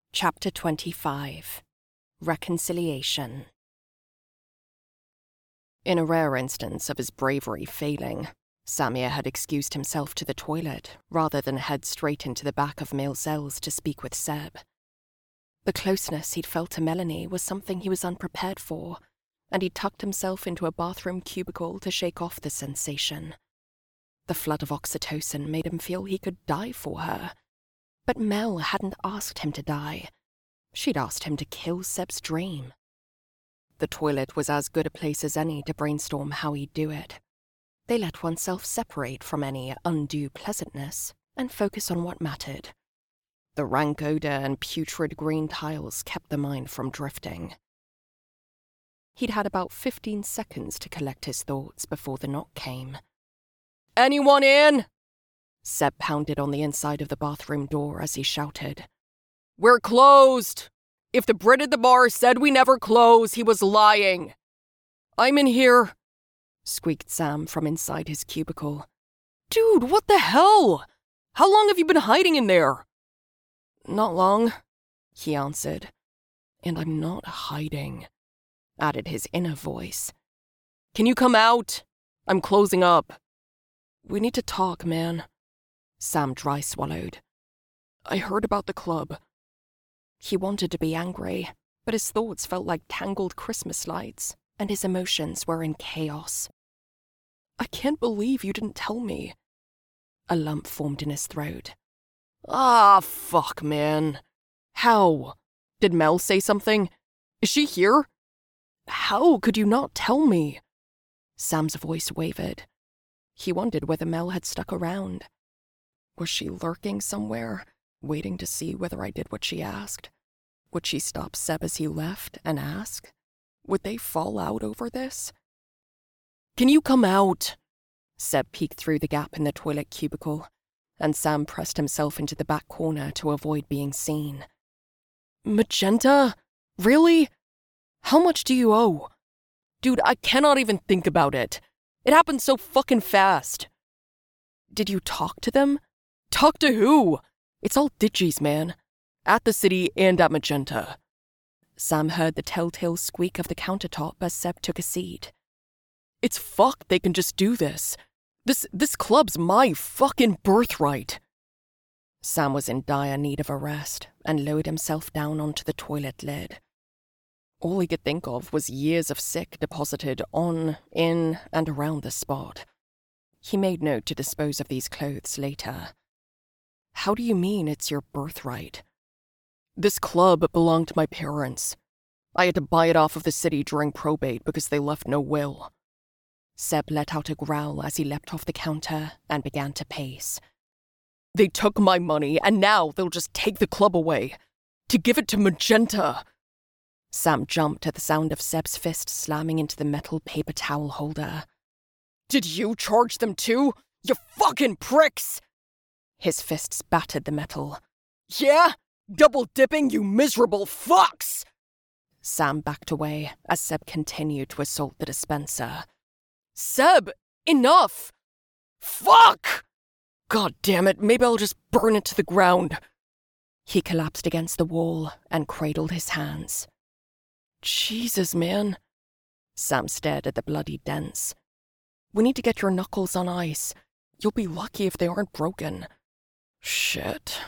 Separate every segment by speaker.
Speaker 1: Chapter 25. Reconciliation. In a rare instance of his bravery failing, Samir had excused himself to the toilet rather than head straight into the back of Maelzel's to speak with Seb. The closeness he'd felt to Melanie was something he was unprepared for, and he tucked himself into a bathroom cubicle to shake off the sensation. The flood of oxytocin made him feel he could die for her. But Mel hadn't asked him to die. She'd asked him to kill Seb's dream. The toilet was as good a place as any to brainstorm how he'd do it. They let oneself separate from any undue pleasantness and focus on what mattered. The rank odor and putrid green tiles kept the mind from drifting. He'd had about 15 seconds to collect his thoughts before the knock came. "Anyone in?" Seb pounded on the inside of the bathroom door as he shouted. "We're closed! If the Brit at the bar said we never close, he was lying." "I'm in here," squeaked Sam from inside his cubicle. "Dude, what the hell? How long have you been hiding in there?" "Not long," he answered. "And I'm not hiding," added his inner voice. "Can you come out? I'm closing up." "We need to talk, man." Sam dry swallowed. "I heard about the club." He wanted to be angry, but his thoughts felt like tangled Christmas lights, and his emotions were in chaos. "I can't believe you didn't tell me." A lump formed in his throat. Fuck, man. How? Did Mel say something? Is she here? How could you not tell me? Sam's voice wavered. He wondered whether Mel had stuck around. Was she lurking somewhere, waiting to see whether I did what she asked? Would she stop Seb as he left and ask? Would they fall out over this? "Can you come out?" Seb peeked through the gap in the toilet cubicle, and Sam pressed himself into the back corner to avoid being seen. "Magenta? Really? How much do you owe?" "Dude, I cannot even think about it. It happened so fucking fast." "Did you talk to them?" "Talk to who? It's all Digis, man. At the city and at Magenta." Sam heard the telltale squeak of the countertop as Seb took a seat. "It's fucked they can just do this. This club's my fucking birthright." Sam was in dire need of a rest and lowered himself down onto the toilet lid. All he could think of was years of sick deposited on, in, and around the spot. He made note to dispose of these clothes later. "How do you mean it's your birthright?" "This club belonged to my parents. I had to buy it off of the city during probate because they left no will." Seb let out a growl as he leapt off the counter and began to pace. "They took my money, and now they'll just take the club away. To give it to Magenta." Sam jumped at the sound of Seb's fist slamming into the metal paper towel holder. "Did you charge them too? You fucking pricks!" His fists battered the metal. "Yeah? Double-dipping, you miserable fucks!" Sam backed away as Seb continued to assault the dispenser. "Seb, enough! Fuck! God damn it, maybe I'll just burn it to the ground." He collapsed against the wall and cradled his hands. "Jesus, man." Sam stared at the bloody dents. "We need to get your knuckles on ice. You'll be lucky if they aren't broken." "Shit."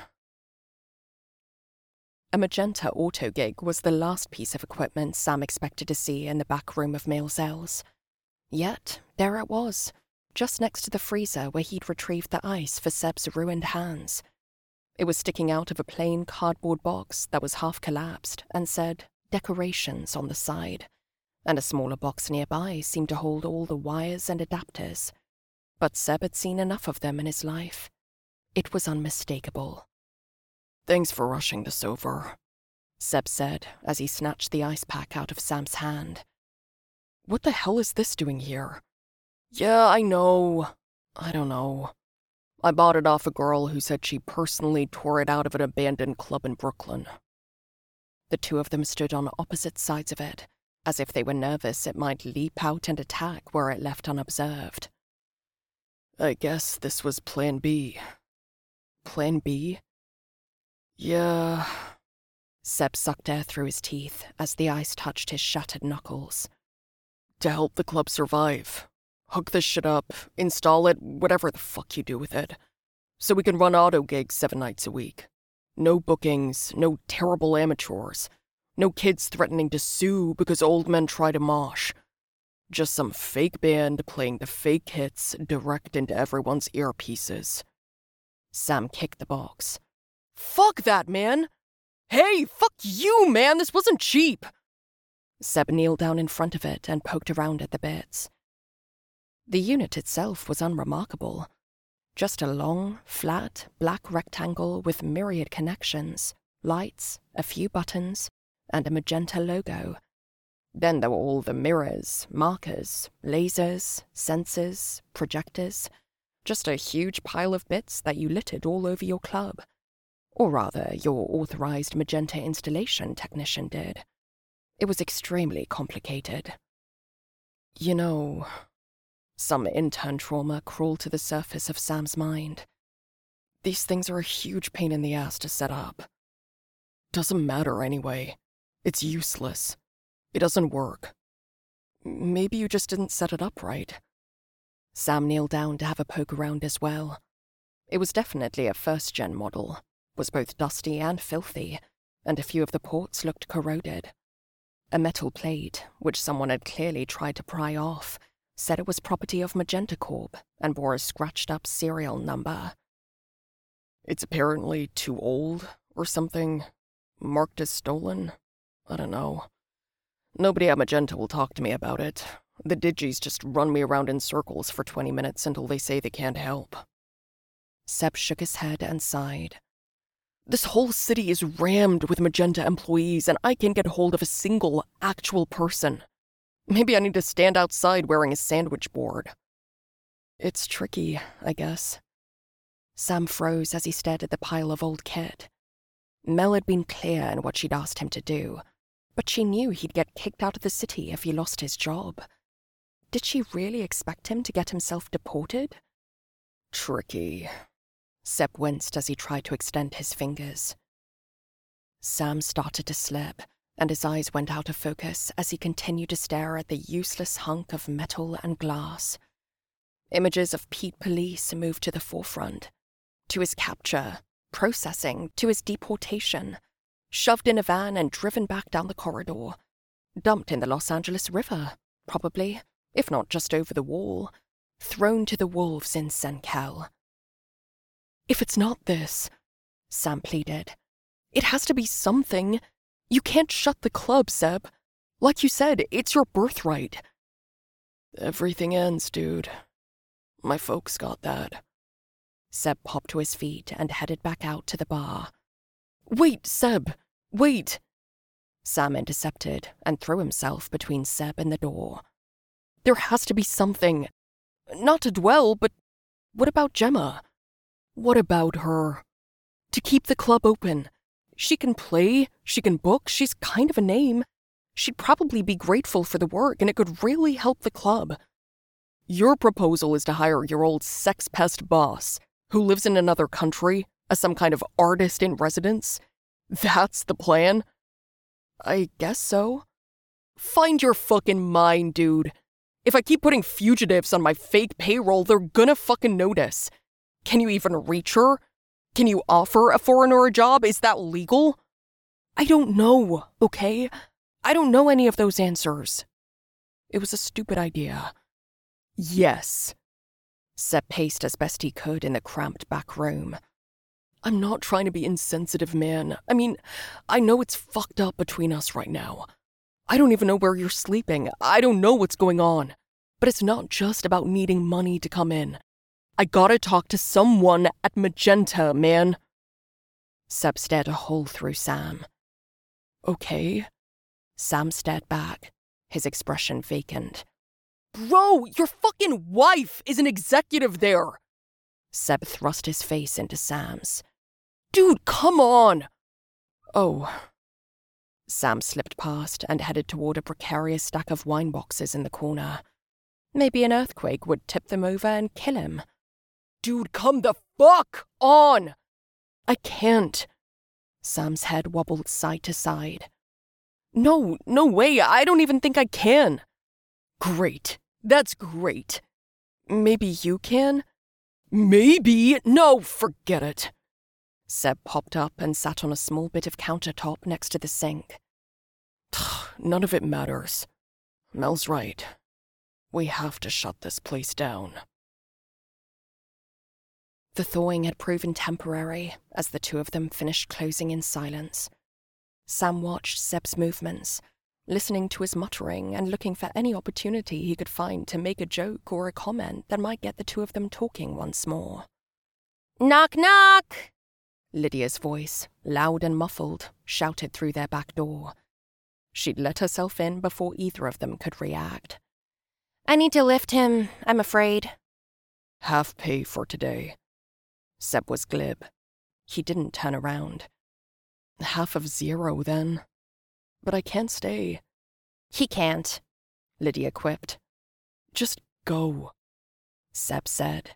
Speaker 1: A Magenta auto gig was the last piece of equipment Sam expected to see in the back room of Maelzel's. Yet, there it was, just next to the freezer where he'd retrieved the ice for Seb's ruined hands. It was sticking out of a plain cardboard box that was half collapsed and said, "Decorations" on the side, and a smaller box nearby seemed to hold all the wires and adapters. But Seb had seen enough of them in his life. It was unmistakable. "Thanks for rushing this over," Seb said as he snatched the ice pack out of Sam's hand. "What the hell is this doing here?" "Yeah, I know. I don't know. I bought it off a girl who said she personally tore it out of an abandoned club in Brooklyn." The two of them stood on opposite sides of it, as if they were nervous it might leap out and attack were it left unobserved. "I guess this was Plan B." "Plan B?" "Yeah." Seb sucked air through his teeth as the ice touched his shattered knuckles. To help the club survive. Hook this shit up, install it, whatever the fuck you do with it. So we can run auto gigs 7 nights a week. No bookings, no terrible amateurs. No kids threatening to sue because old men try to mosh. Just some fake band playing the fake hits direct into everyone's earpieces. Sam kicked the box. Fuck that, man! Hey, fuck you, man! This wasn't cheap! Seb kneeled down in front of it and poked around at the bits. The unit itself was unremarkable. Just a long, flat, black rectangle with myriad connections, lights, a few buttons, and a magenta logo. Then there were all the mirrors, markers, lasers, sensors, projectors. Just a huge pile of bits that you littered all over your club. Or rather, your authorized magenta installation technician did. It was extremely complicated. You know, some intern trauma crawled to the surface of Sam's mind. These things are a huge pain in the ass to set up. Doesn't matter anyway. It's useless. It doesn't work. Maybe you just didn't set it up right. Sam kneeled down to have a poke around as well. It was definitely a first-gen model, was both dusty and filthy, and a few of the ports looked corroded. A metal plate, which someone had clearly tried to pry off, said it was property of Magenta Corp and bore a scratched-up serial number. It's apparently too old or something, marked as stolen. I don't know. Nobody at Magenta will talk to me about it. The Digis just run me around in circles for 20 minutes until they say they can't help. Seb shook his head and sighed. This whole city is rammed with Magenta employees, and I can't get hold of a single actual person. Maybe I need to stand outside wearing a sandwich board. It's tricky, I guess. Sam froze as he stared at the pile of old kit. Mel had been clear in what she'd asked him to do, but she knew he'd get kicked out of the city if he lost his job. Did she really expect him to get himself deported? Tricky. Seb winced as he tried to extend his fingers. Sam started to slip, and his eyes went out of focus as he continued to stare at the useless hunk of metal and glass. Images of Pete Police moved to the forefront. To his capture, processing, to his deportation. Shoved in a van and driven back down the corridor. Dumped in the Los Angeles River, probably, if not just over the wall. Thrown to the wolves in Sencal. If it's not this, Sam pleaded, it has to be something. You can't shut the club, Seb. Like you said, it's your birthright. Everything ends, dude. My folks got that. Seb popped to his feet and headed back out to the bar. Wait, Seb, wait. Sam intercepted and threw himself between Seb and the door. There has to be something. Not to dwell, but what about Gemma? What about her? To keep the club open. She can play, she can book, she's kind of a name. She'd probably be grateful for the work, and it could really help the club. Your proposal is to hire your old sex pest boss, who lives in another country, as some kind of artist in residence? That's the plan? I guess so. Find your fucking mind, dude. If I keep putting fugitives on my fake payroll, they're gonna fucking notice. Can you even reach her? Can you offer a foreigner a job? Is that legal? I don't know, okay? I don't know any of those answers. It was a stupid idea. Yes. Seb paced as best he could in the cramped back room. I'm not trying to be insensitive, man. I mean, I know it's fucked up between us right now. I don't even know where you're sleeping. I don't know what's going on. But it's not just about needing money to come in. I gotta talk to someone at Magenta, man. Seb stared a hole through Sam. Okay. Sam stared back, his expression vacant. Bro, your fucking wife is an executive there! Seb thrust his face into Sam's. Dude, come on! Oh. Sam slipped past and headed toward a precarious stack of wine boxes in the corner. Maybe an earthquake would tip them over and kill him. Dude, come the fuck on! I can't. Sam's head wobbled side to side. No way, I don't even think I can. Great, that's great. Maybe you can? Maybe? No, forget it. Seb popped up and sat on a small bit of countertop next to the sink. None of it matters. Mel's right. We have to shut this place down. The thawing had proven temporary as the two of them finished closing in silence. Sam watched Seb's movements, listening to his muttering and looking for any opportunity he could find to make a joke or a comment that might get the two of them talking once more. "Knock, knock!" Lydia's voice, loud and muffled, shouted through their back door. She'd let herself in before either of them could react. "I need to lift him, I'm afraid." "Half pay for today." Seb was glib. He didn't turn around. "Half of 0, then. But I can't stay." "He can't," Lydia quipped. "Just go," Seb said.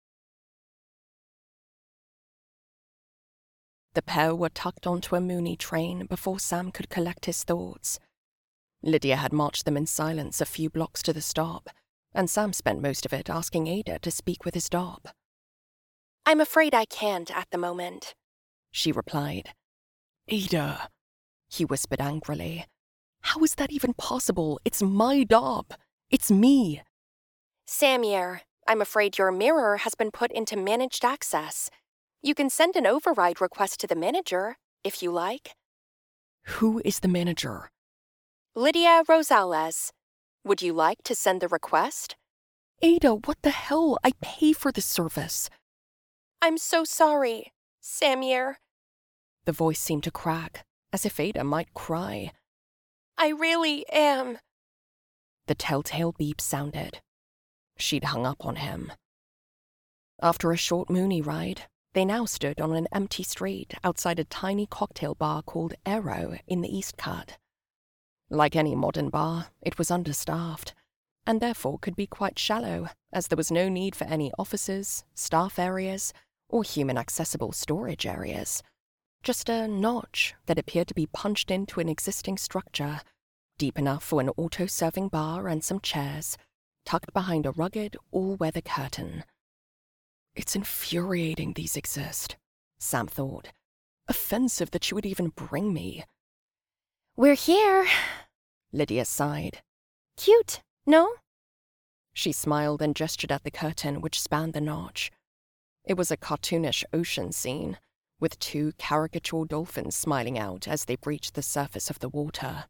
Speaker 1: The pair were tucked onto a Mooney train before Sam could collect his thoughts. Lydia had marched them in silence a few blocks to the stop, and Sam spent most of it asking Ada to speak with his dog. "I'm afraid I can't at the moment," she replied. "Ada," he whispered angrily. "How is that even possible? It's my dog. It's me." "Samir, I'm afraid your mirror has been put into managed access. You can send an override request to the manager, if you like." "Who is the manager?" "Lydia Rosales. Would you like to send the request?" "Ada, what the hell? I pay for this service." "I'm so sorry, Samir." The voice seemed to crack, as if Ada might cry. "I really am." The telltale beep sounded. She'd hung up on him. After a short Mooney ride, they now stood on an empty street outside a tiny cocktail bar called Aero in the East Cut. Like any modern bar, it was understaffed, and therefore could be quite shallow, as there was no need for any offices, staff areas, or human-accessible storage areas. Just a notch that appeared to be punched into an existing structure, deep enough for an auto-serving bar and some chairs, tucked behind a rugged, all-weather curtain. It's infuriating these exist, Sam thought. Offensive that you would even bring me. "We're here," Lydia sighed. "Cute, no?" She smiled and gestured at the curtain which spanned the notch. It was a cartoonish ocean scene, with 2 caricature dolphins smiling out as they breached the surface of the water.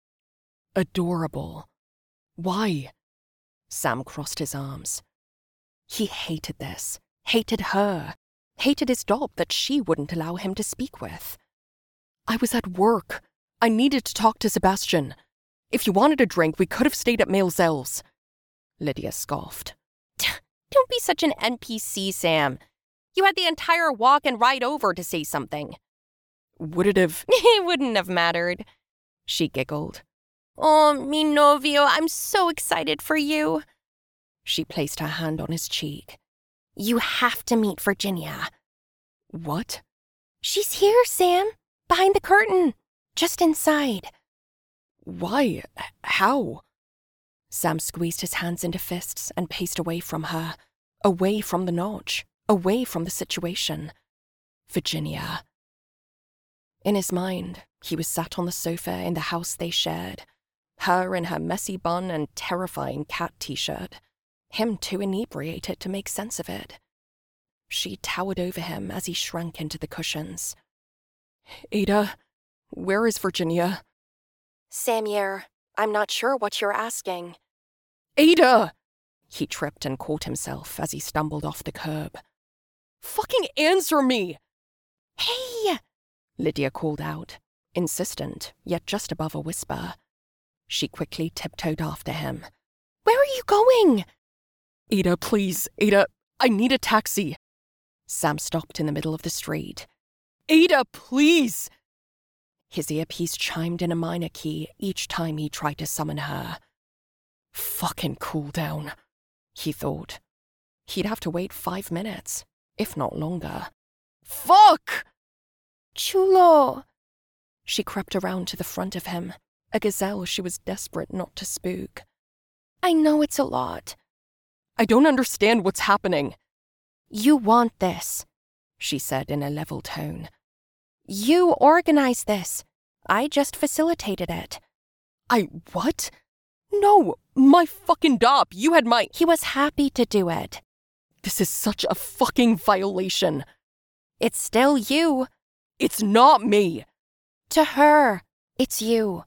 Speaker 1: Adorable. Why? Sam crossed his arms. He hated this, hated her, hated his dog that she wouldn't allow him to speak with. "I was at work. I needed to talk to Sebastian. If you wanted a drink, we could have stayed at Maelzel's." Lydia scoffed. "Don't be such an NPC, Sam. You had the entire walk and ride over to say something." "Would it have—" "It wouldn't have mattered," she giggled. "Oh, mi novio, I'm so excited for you." She placed her hand on his cheek. "You have to meet Virginia." "What?" "She's here, Sam. Behind the curtain. Just inside." "Why? How?" Sam squeezed his hands into fists and paced away from her, away from the notch, away from the situation. Virginia. In his mind, he was sat on the sofa in the house they shared, her in her messy bun and terrifying cat t-shirt, him too inebriated to make sense of it. She towered over him as he shrank into the cushions. "Ada, where is Virginia?" "Samir, I'm not sure what you're asking." "Ada!" He tripped and caught himself as he stumbled off the curb. "Fucking answer me!" "Hey!" Lydia called out, insistent, yet just above a whisper. She quickly tiptoed after him. "Where are you going?" "Ada, please, Ada, I need a taxi." Sam stopped in the middle of the street. "Ada, please!" His earpiece chimed in a minor key each time he tried to summon her. Fucking cool down, he thought. He'd have to wait 5 minutes, if not longer. Fuck! Chulo. She crept around to the front of him, a gazelle she was desperate not to spook. I know it's a lot. I don't understand what's happening. You want this, she said in a level tone. You organized this. I just facilitated it. What? No, my fucking dop. You had my... He was happy to do it. This is such a fucking violation. It's still you. It's not me. To her, it's you.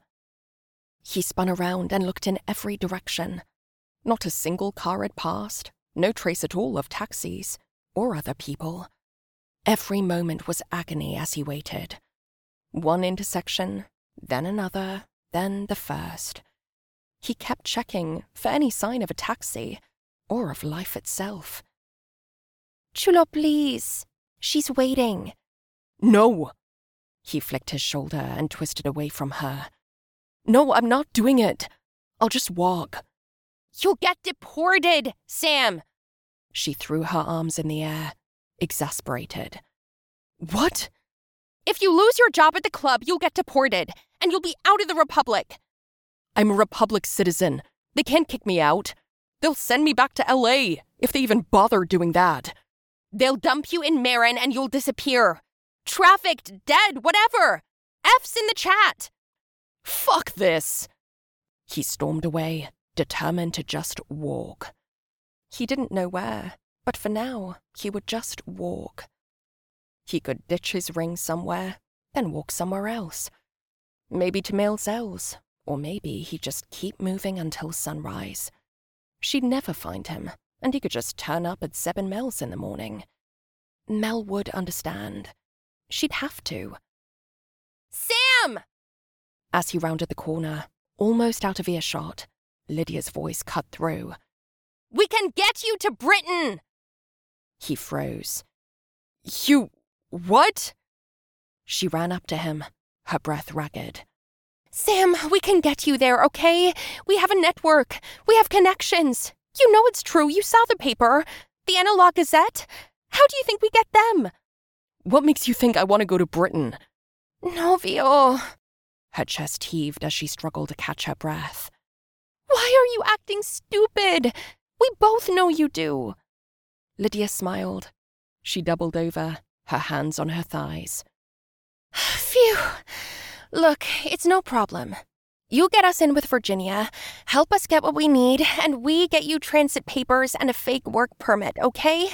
Speaker 1: He spun around and looked in every direction. Not a single car had passed, no trace at all of taxis or other people. Every moment was agony as he waited. One intersection, then another, then the first. He kept checking for any sign of a taxi or of life itself. Chulo, please. She's waiting. No. He flicked his shoulder and twisted away from her. No, I'm not doing it. I'll just walk. You'll get deported, Sam. She threw her arms in the air, exasperated. What? If you lose your job at the club, you'll get deported, and you'll be out of the Republic. I'm a Republic citizen. They can't kick me out. They'll send me back to LA, if they even bother doing that. They'll dump you in Marin and you'll disappear. Trafficked, dead, whatever. F's in the chat. Fuck this. He stormed away, determined to just walk. He didn't know where, but for now, he would just walk. He could ditch his ring somewhere, then walk somewhere else. Maybe to Maelzel's, or maybe he'd just keep moving until sunrise. She'd never find him, and he could just turn up at Zeb and Mel's in the morning. Mel would understand. She'd have to. Sam! As he rounded the corner, almost out of earshot, Lydia's voice cut through. We can get you to Britain! He froze. You... what? She ran up to him, her breath ragged. Sam, we can get you there, okay? We have a network. We have connections. You know it's true. You saw the paper. The Analog Gazette. How do you think we get them? What makes you think I want to go to Britain? Novio. Her chest heaved as she struggled to catch her breath. Why are you acting stupid? We both know you do. Lydia smiled. She doubled over, her hands on her thighs. Phew. Look, it's no problem. You get us in with Virginia, help us get what we need, and we get you transit papers and a fake work permit, okay?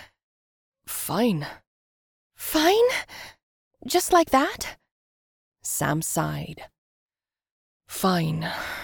Speaker 1: Fine. Fine? Just like that? Sam sighed. Fine.